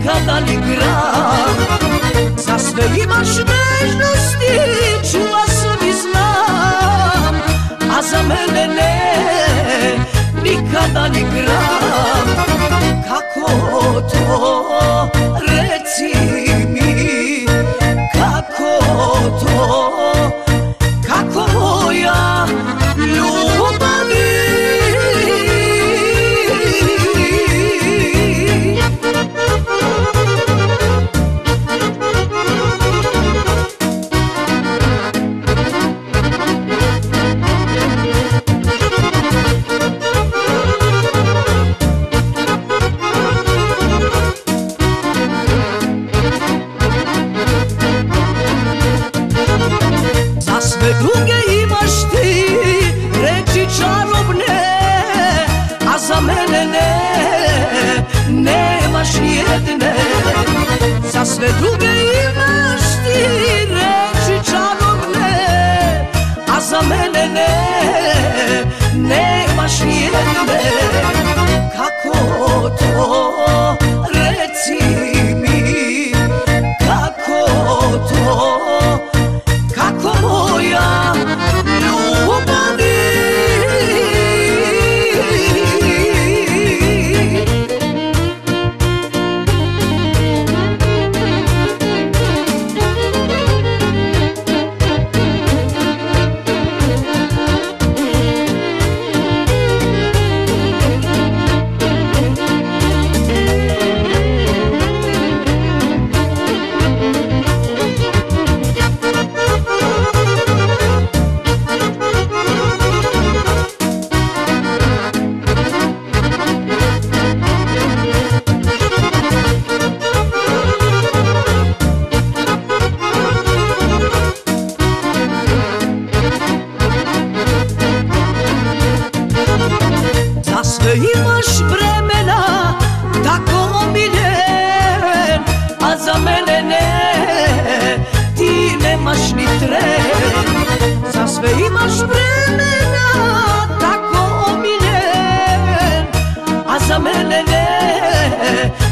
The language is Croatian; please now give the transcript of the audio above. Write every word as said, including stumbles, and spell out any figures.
nikada ni gram. Za sve imaš nežnosti, čula sam i znam, a za mene ne, nikada ni gram. Kako to, reci mi, kako to, kako moja ljubavi. Sve druge imaš ti, reči čarobne, a za mene ne, nemaš nijedne. Za sve druge imaš ti, reči čarobne, a za mene ne, nemaš nijedne. Kako to, reci mi, kako to, kako moja ljubavi. Sve imaš vremena, tako omiljen, a za mene ne, ti nemaš ni tren. Za sve imaš vremena, tako omiljen, a za mene ne,